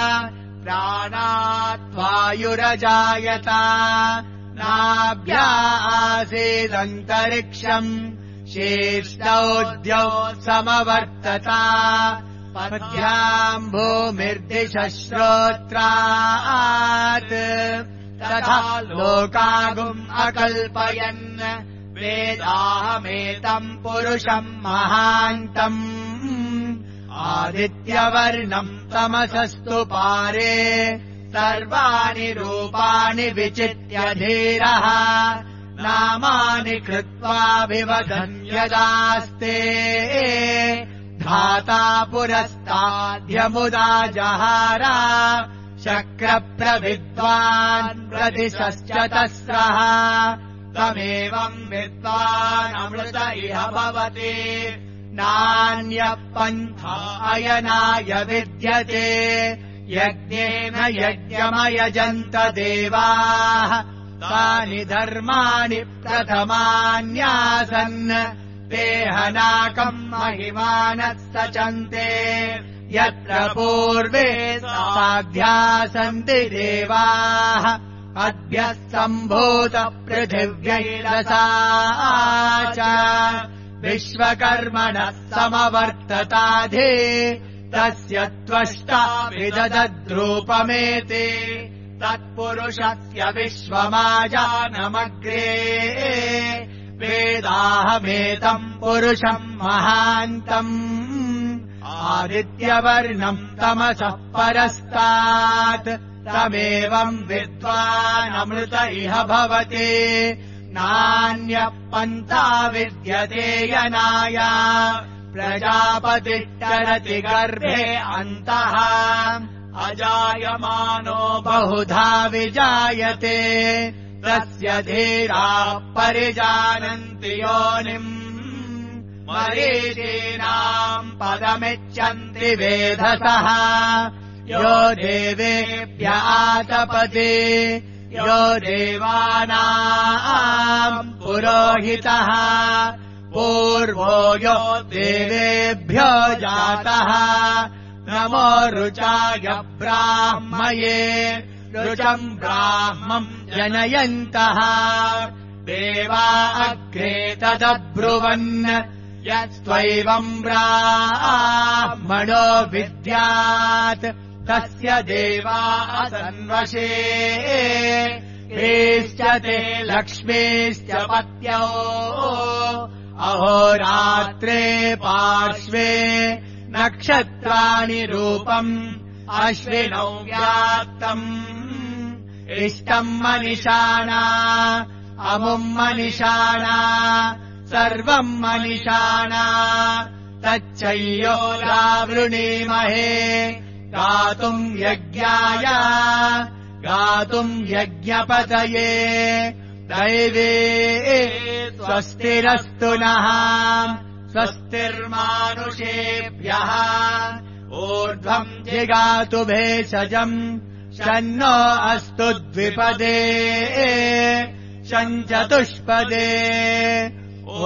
प्राणात्वायुरजायता नाभ्या आसीदन्तरिक्षम् शीर्षौद्यौ समवर्तता पद्भ्याम् भूमिर्दिशः श्रोत्रात् तथा लोकागुम् अकल्पयन् वेदाहमेतम् पुरुषम् महान्तम् आदित्यवर्णम् तमसस्तु पारे सर्वाणि रूपाणि विचित्य धीरः नामानि कृत्वाभिवदन् यदास्ते धाता पुरस्ताद्यमुदा जहार शक्रप्रविद्वान् प्रतिशश्च तस्रः तमेवम् विद्वानमृत इह भवति नान्यः पन्था अयनाय विद्यते यज्ञेन यज्ञमयजन्त देवाः तानि धर्माणि प्रथमान्यासन् ते हनाकम् महिमानः सचन्ते यत्र पूर्वे साध्या सन्ति देवाः अद्य सम्भूत पृथिव्यैरसा च विश्वकर्मणः समवर्तताधे तस्य त्वष्टा विदधद्रूपमेते तत्पुरुषस्य विश्वमाजानमग्रे वेदाहमेतम् पुरुषम् महान्तम् आदित्यवर्णम् तमसः परस्तात् तमेवम् विद्वानमृत इह भवति नान्यः पन्था विद्यते यनाय प्रजापतिश्चरति गर्भे अन्तः अजायमानो बहुधा विजायते तस्य धीराः परिजानन्ति योनिम् मरीचीनाम् पदमिच्छन्ति वेधसः यो देवेभ्य आतपति यो देवानाम् पुरोहितः पूर्वो यो देवेभ्यो जातः नमो रुचाय ब्राह्मये रुचम् ब्राह्मम् जनयन्तः देवा अग्रे तदब्रुवन् यत्त्वैवम् ब्राह्मणो विद्यात् तस्य देवा असन्वशे हेश्च ते लक्ष्मीश्च पत्यौ अहोरात्रे पार्श्वे नक्षत्राणि रूपम् अश्विनौ व्याप्तम् इष्टम् मनिषाणा अमुम् मनिषाणा सर्वम् मनिषाणा तच्चैयोरावृणीमहे गातुम् यज्ञाय गातुम् यज्ञपतये दैवे स्वस्तिरस्तु नः स्वस्तिर्मानुषेभ्यः ऊर्ध्वम् जिगातु भेषजम् शन्नो अस्तु द्विपदे शञ्चतुष्पदे ॐ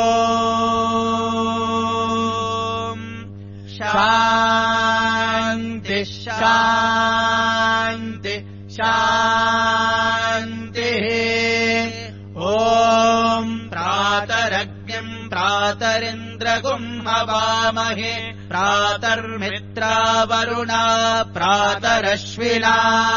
शान्ति शान्ति शान्तिः ॐ प्रातरग्निम् प्रातरिन्द्रगुम् हवामहे प्रातर्मित्रावरुणा प्रातरश्विना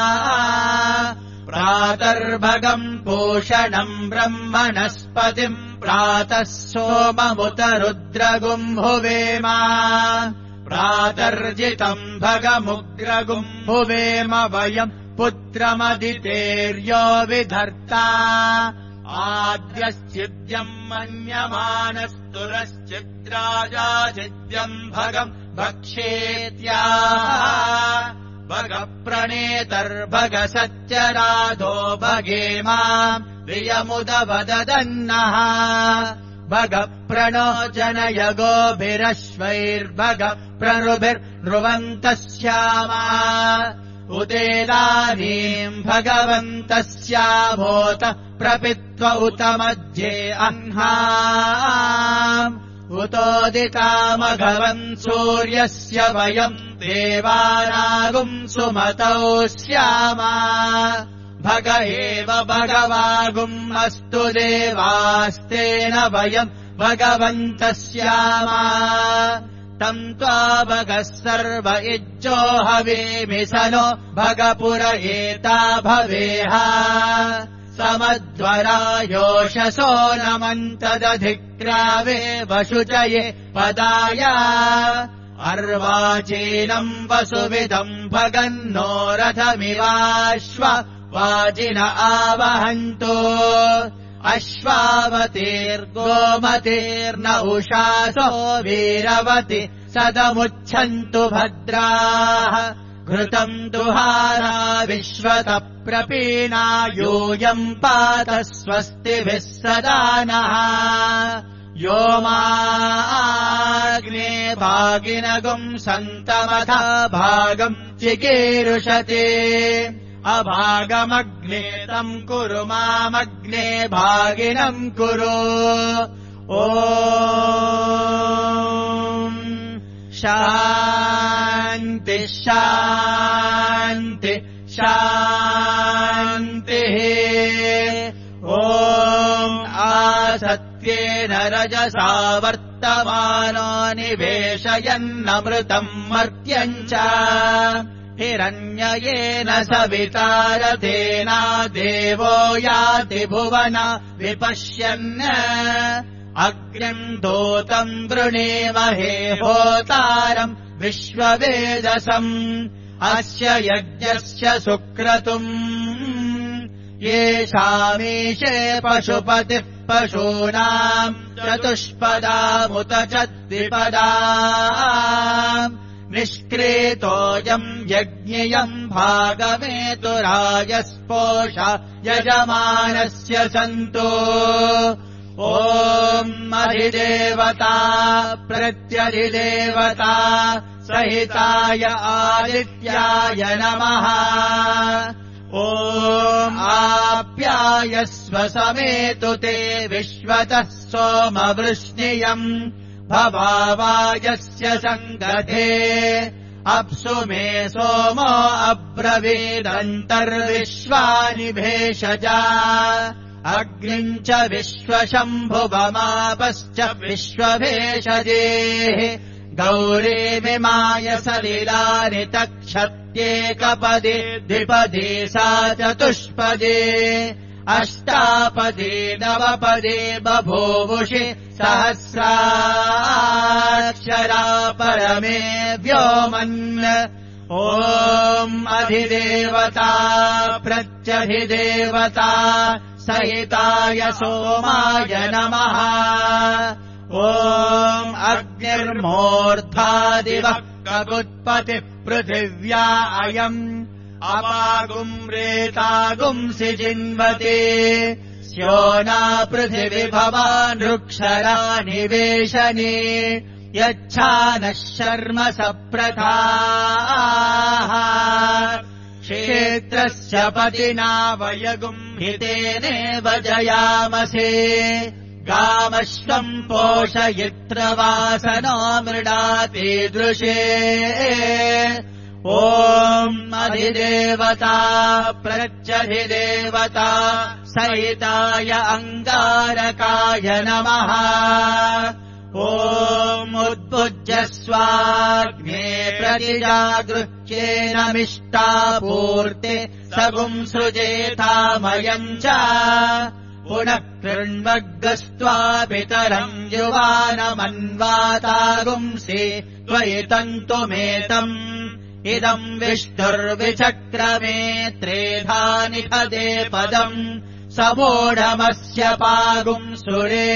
प्रातर्भगम् पूषणम् ब्रह्मणस्पतिम् प्रातः सोममुत रुद्रगुम् हुवेम प्रातर्जितम् भगमुग्रगुम् हुवेम वयम् पुत्रमदितेर्यो विधर्ता आद्यश्चिद्यम् मन्यमानस्तुरश्चिद्राजाचिद्यम् भगम् भक्षेत्याह भगप्रणेतर्भग सत्यराधो भगे माम् प्रियमुदवदन्नः भगप्रणो जनय गोभिरश्वैर्भग प्रनृभिर्नृवन्तस्यामा उदेदानीम् भगवन्तस्याभूत प्रपित्व उत मध्ये अह्नाम् उतोदितामघवन् सूर्यस्य वयम् देवानागुम् सुमतौ स्यामा भग एव भगवागुम् अस्तु देवास्तेन वयम् भगवन्तः स्यामा तम् त्वा भगः सर्व इज्जो हवेमिसनो भगपुर एता भवेह समध्वरायोषसो नमन्तदधिक्रावे वशुचये पदाय अर्वाचीनम् वसुविदम् भगन्नो रथमिवाश्व वाजिन आवहन्तो अश्वावतीर्गोमतीर्न उषासो वीरवति सदमुच्छन्तु भद्राः घृतम् दुहाना विश्वत प्रपीना यूयम् पात स्वस्तिभिः सदा नः यो माग्ने भागिनगुम् सन्तमथा भागम् चिकीरुषते अभागमग्ने तम् कुरु मामग्ने भागिनम् कुरु ॐ शान्ति शान्ति शान्तिः ॐ आसत्येन रजसा वर्तमानो निवेशयन्नमृतम् मर्त्यम् च हिरण्ययेन सवितारथेना देवो याति भुवन विपश्यन् अग्निम् दूतम् वृणीमहे होतारम् विश्ववेदसम् अस्य यज्ञस्य सुक्रतुम् येषामीशे पशुपतिः पशूनाम् चतुष्पदामुत च द्विपदाम् निष्क्रेतोऽयम् यज्ञियम् भागमेतुरायस्पोष यजमानस्य सन्तो ॐ अधिदेवता प्रत्यधिदेवता सहिताय आदित्याय नमः ॐ आप्यायस्व समेतु ते विश्वतः सोमवृष्णियम् भवावायस्य सङ्गते अप्सु मे सोमो अब्रवीदन्तर्विश्वानि भेषजा अग्निम् च विश्वशम्भुवमापश्च विश्वभेषजेः गौरीमिमाय सलिलानि तक्षत्येकपदे द्विपदे सा चतुष्पदे अष्टापदे नवपदे बभूवुषि सहस्राक्षरा परमे व्योमन् ॐ अधिदेवता प्रत्यधिदेवता सहिताय सोमाय नमः ॐ अग्निर्मूर्धादिवः ककुत्पतिः पृथिव्या अयम् अपागुम् रेतागुंसि जिन्वते स्योना पृथिवि भवानृक्षरा निवेशने यच्छानः शर्म सप्रथाः क्षेत्रस्य पतिना वयगुम् हितेनेव जयामसे गामश्वम् पोषयित्र वासनो मृडाति दृशे ॐ अधिदेवता प्रत्यधिदेवता सहिताय अङ्गारकाय नमः ॐ उद्भुज्यस्वाग्ने प्रतिजागृह्येन मिष्टापूर्ते सगुम् सृजेतामयम् च पुनः कृण्वग्गस्त्वा पितरम् युवानमन्वातागुंसि त्वयि तन्तुमेतम् इदम् विष्णुर्विचक्रमे त्रेधा निषदे पदम् समूढमस्य पागुंसुरे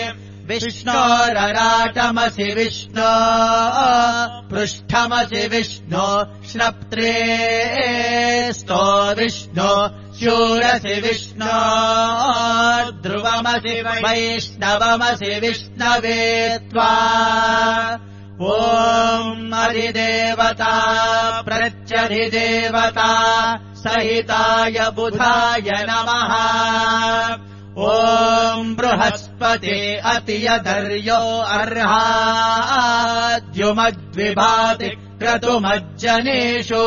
विष्णोरराटमसि विष्णो पृष्ठमसि विष्णो श्रप्त्रे स्तो विष्णो शूरसि विष्णो ध्रुवमसि वैष्णवमसि विष्णवे त्वा ॐ अधिदेवता प्रत्यधिदेवता सहिताय बुधाय नमः ॐ बृहस्पते अतियधर्यो अर्हाद्युमद्विभाति क्रतुमज्जनेषु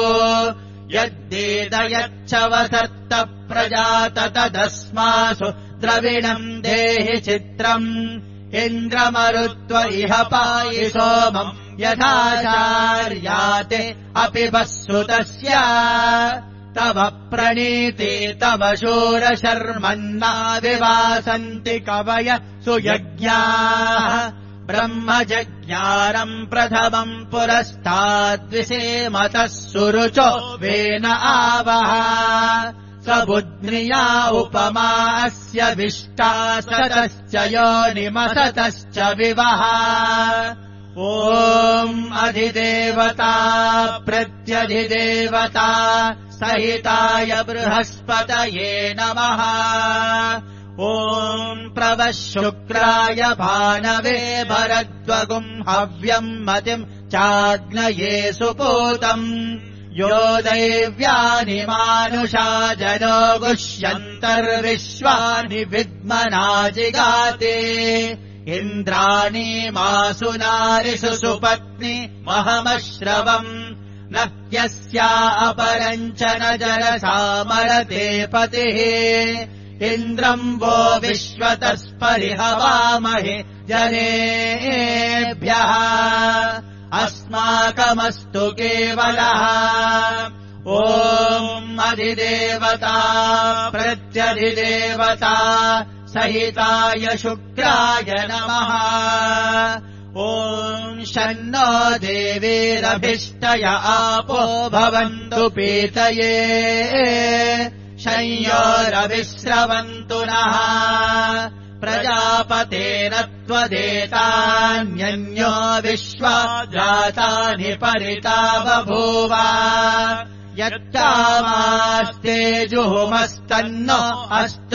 यद्देदयच्छवसर्त प्रजात तदस्मासु द्रविणम् देहि चित्रम् इन्द्रमरुत्व इह पायि सोमम् यथाचार्याते अपि वस्सुतस्य तव प्रणीते तव शूरशर्मन्ना विवासन्ति कवय सुयज्ञाः ब्रह्मजज्ञानम् प्रथमम् पुरस्ताद्विषेमतः सुरुचो वेन आवह स बुध्न्या उपमा अस्य विष्टा सतश्च योनिमसतश्च विवह ॐ अधिदेवता प्रत्यधिदेवता सहिताय बृहस्पतये नमः ॐ प्रवः शुक्राय भानवे भरद्वगुम् हव्यम् मतिम् चाग्नये सुपूतम् यो दैव्यानि मानुषा जनो गुष्यन्तर्विश्वानि विद्मनाजिगाते इन्द्राणि मासुनारिषु सुपत्नि महमश्रवम् न ह्यस्या अपरम् च न जलसामरते पतिः इन्द्रम् वो विश्वतस्परिहवामहे जनेभ्यः अस्माकमस्तु केवलः ॐ अधिदेवता प्रत्यधिदेवता सहिताय शुक्राय नमः ॐ शन्नो देवीरभिष्टय आपो भवन्तु पीतये शंयोरविश्रवन्तु नः प्रजापतेन त्वदेतान्यन्यो विश्वा जातानि परिता बभूव यत्तामास्ते जुहुमस्तन्नो अस्तु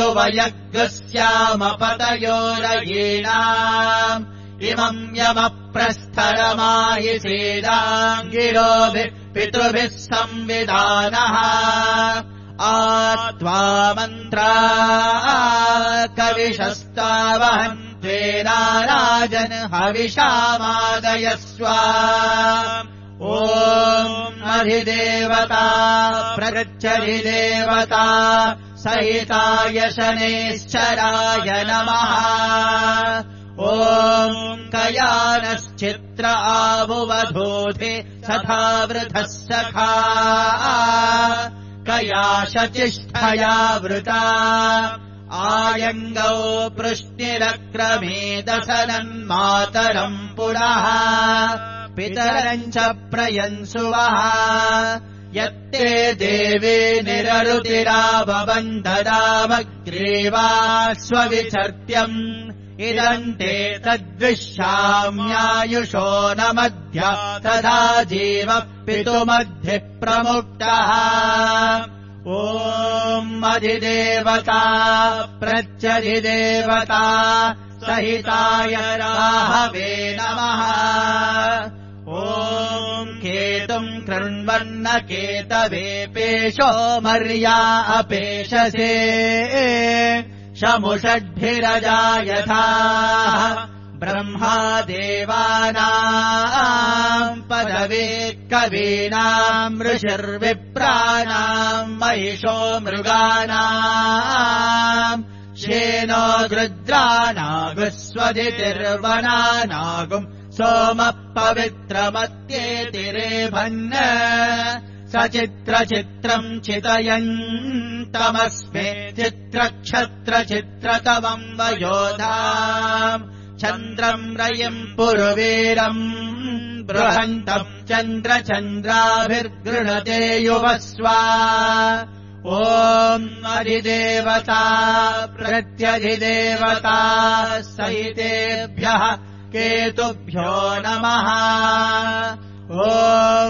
वयग्स्यामपतयोरयीणाम् इमम् यमप्रस्थरमाहि सेदाङ्गिरोभिः पितृभिः संविधानः आत्वा मन्त्रा कविशस्तावहन् त्वेना राजन् हविषामादयस्व ॐ अधिदेवता प्रगच्छधिदेवता सहिताय शनेश्चराय नमः ॐ कयानश्चित्र आबुवधूधे तथा वृथः सखा कयाशचिष्ठया वृता आयङ्गौ पृष्णिरक्रमेदसनन्मातरम् पुनः पितरम् च प्रयन्सुवः यत्ते देवे निररुतिरावबन्धदामग्रेवा स्वविचर्त्यम् इदम् ते तद्विश्याम्यायुषो न मध्या तथा जीव पितुमध्यः प्रमुक्तः ॐ अधिदेवता प्रत्यधिदेवता सहिताय राहवे नमः ॐ केतुम् कृण्वन्न केतवे पेशो मर्या अपेशसे शमुषड्भिरजायथा ब्रह्मा देवानाम् पदवे कवीनाम् ऋषिर्विप्राणाम् महिषो मृगाणाम् शेनो गृद्रानागुस्वदितिर्वनानागुम् सोमः पवित्रमत्येतिरेभन् सचित्रचित्रम् चितयन्तमस्मे चित्रक्षत्रचित्रतमम् वयोधाम् चन्द्रम् रयिम् पुरुवीरम् बृहन्तम् चन्द्रचन्द्राभिर्गृणते युवस्वा ॐ अधिदेवता प्रत्यधिदेवता सहितेभ्यः केतुभ्यो नमः ॐ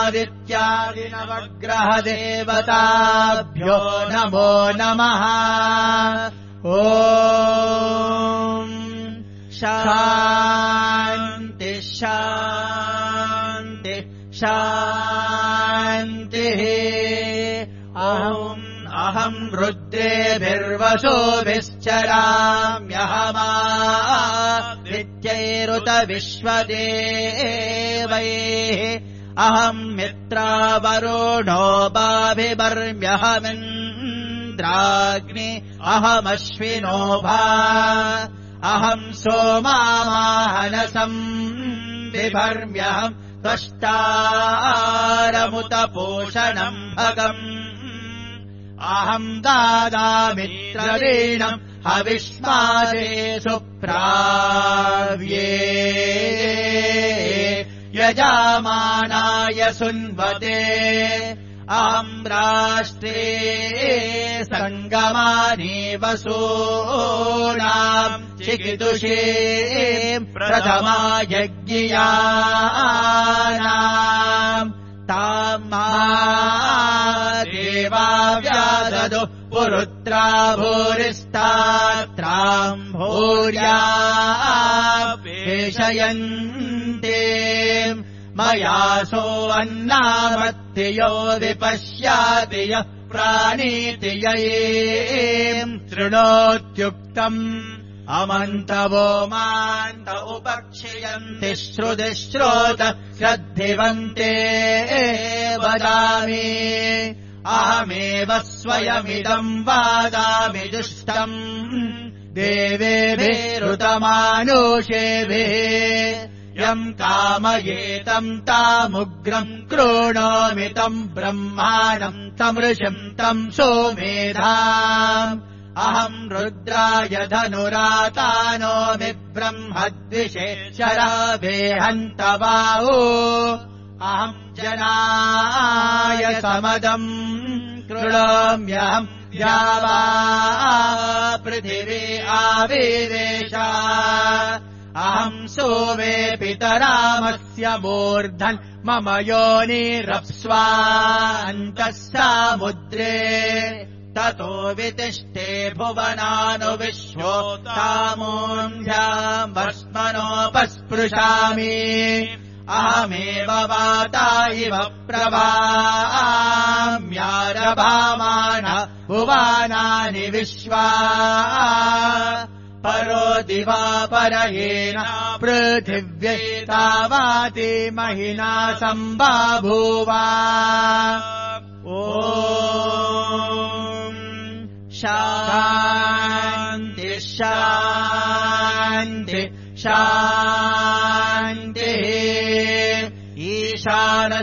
आदित्यादिनवग्रहदेवताभ्यो नमो नमः ॐ शान्ति शान्ति शान्तिः अहम् अहम् रुद्रेभिर्वसुभिश्चराम्यहमा विद्यैरुत विश्वदेवैः अहम् मित्रावरुणो बाभिवर्म्यहमिन्द्राग्नि अहमश्विनो भा अहम् सोमामाहनसम् बिभर्म्यहम् त्वष्टारमुतपोषणम् भगम् अहम् दादामित्ररीणम् हविष्मादे सुप्राव्ये यजामानाय सुन्वते अहम् राष्ट्रे सङ्गमानि वसूनाम् चिकितुषे प्रथमा यज्ञियानाम् ताम् देवा व्याददु पुरुत्रा भूरिस्तात्राम् भूर्या पेषयन्ते मया सो अन्नामत्तियो विपश्याति यः प्राणीति ययेम् शृणोत्युक्तम् अमन्तवो मान्त उपक्षियन्ति श्रुतिश्रोत श्रद्धिवन्ते वदामि अहमेव स्वयमिदम् वादामि दुष्टम् देवेभिरुतमानुषेभिः यम् कामयेतम् तामुग्रम् क्रोणोमि तम् ब्रह्माणम् तमृषम् तम् सोमेधाम् अहम् रुद्राय धनुरातानोमि ब्रह्मद्विषे शराभेहन्तवाहो अहम् जनाय समदम् कृणोम्यहम् द्यावा पृथिवी आविवेश अहम् सोमे पितरामस्य मूर्धन् मम योनिरप्स्वान्तः सामुद्रे ततो वितिष्ठे भुवनानुविश्वोत्तामोऽन्ध्याम् भस्मनोपस्पृशामि अहमेव वाता इव प्रभाम्यारभामान भुवानानि विश्वा परो दिवापरहेण पृथिव्यै तावाति महिना सम्बाभूवा ॐ शान्ति शान्ति शान्तिः ईशानः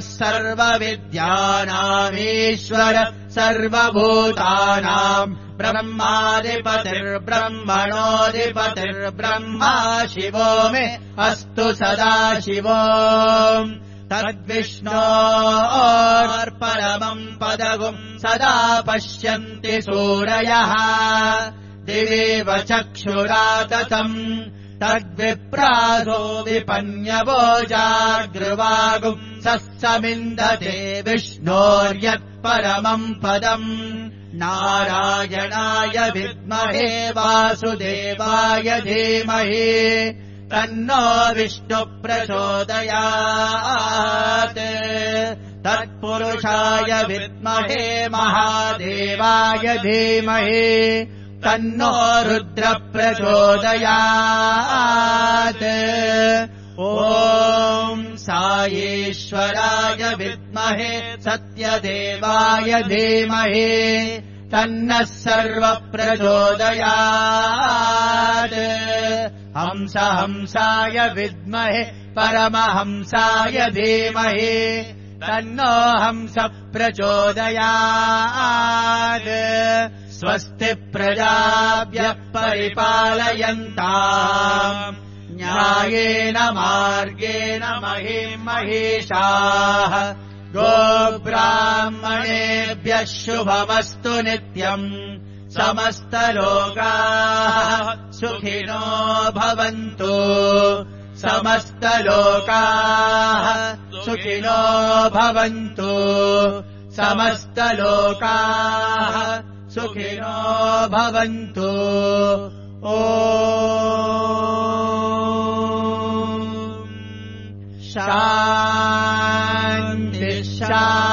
सर्वविद्यानामीश्वर सर्वभूतानाम् ब्रह्माधिपतिर्ब्रह्मणोऽधिपतिर्ब्रह्मा शिवो मे अस्तु सदा शिवो तद्विष्णोर्परमम् पदगुम् सदा पश्यन्ति सूरयः दिवेव चक्षुराततम् तद्विप्रासो विपन्यवो जागृवागुम् समिन्दते विष्णोर्यत्परमम् पदम् नारायणाय विद्महे वासुदेवाय धीमहि तन्नो विष्णुः प्रचोदयात् तत्पुरुषाय विद्महे महादेवाय धीमहि तन्नो रुद्रः प्रचोदयात् ॐ साईश्वराय विद्महे सत्यदेवाय धीमहि तन्नः सर्वः प्रचोदयात् हंस हंसाय विद्महे परमहंसाय धीमहि तन्नो हंस प्रचोदयात् स्वस्ति प्रजाभ्यः परिपालयन्ताम् न्यायेन मार्गेण महीम् महिषाः गोब्राह्मणेभ्यः शुभमस्तु नित्यम् समस्तलोकाः सुखिनो भवन्तु समस्तलोकाः सुखिनो भवन्तु समस्तलोकाः सुखिनो भवन्तु ॐ शान्ति शान्ति